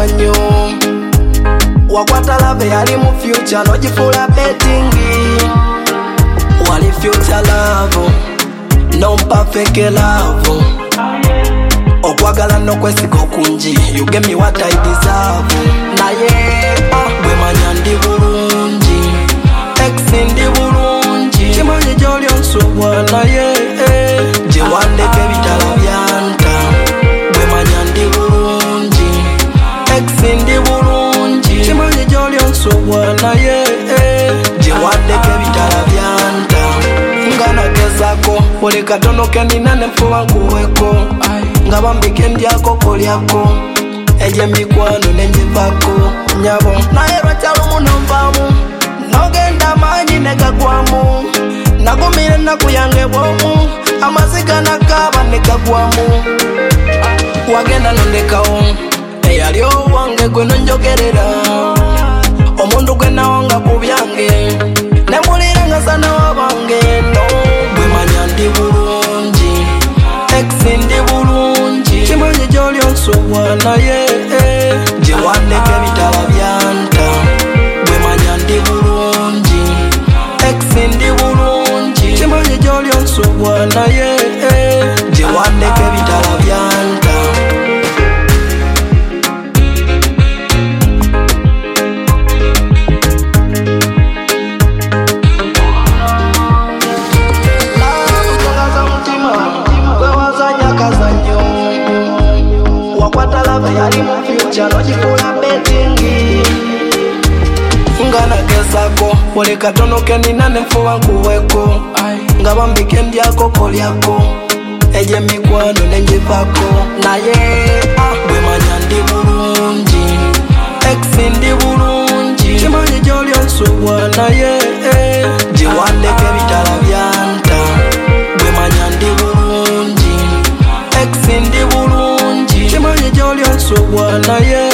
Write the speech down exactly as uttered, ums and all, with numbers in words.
kazanyo wakwata love yali mu future nogifula betting wali future love no perfect love okwagala no kwesiga okunji you give me what I deserve naye bwe manya ndi bulungi ex ndi bulungi kimanyi gy'oli onsobwa naye gye wandeka ebitala byanta bwe manya ndi bulungi ex ndi bulungi kimanyi gy'oli onsobwa naye gye wandeka ebitala byanta nga nagezako buli katono kenina nefuba nkuweko nga bambike ndyako kolyako egy'emikwano nenjivako nyabo naye lwakyalo munomvamu nogenda maanyi negagwamu nagumire ennaku yange bwomu amaziga nagaba negagwamu wagenda nondekawo eyali owange gwe nonjogerera omundu gwe nawanga ku byange nembulira nga sana wabange no bwe manya ndi bulungi ex ndi bulungi kimanyi gy'oli onsobwa naye gye wandeka ebitala byanta bwe manya ndi bulungi ex ndi bulungi kimanyi gy'oli onsobwa naye gye wandeka ebitala byanta wakwata love yali mu future nogifula betting nga nagezako buli katono kenina nefuba nkuweko nga bambike ndyako kolyako egy'emikwano nenjivako naye bwe manya ndi bulungi ex ndi bulungi kimanyi gy'oli onsobwa naye gye wandeka ebitala byanta bwe manya ndi bulungi ex ndi bulungi kimanyi gy'oli onsobwa naye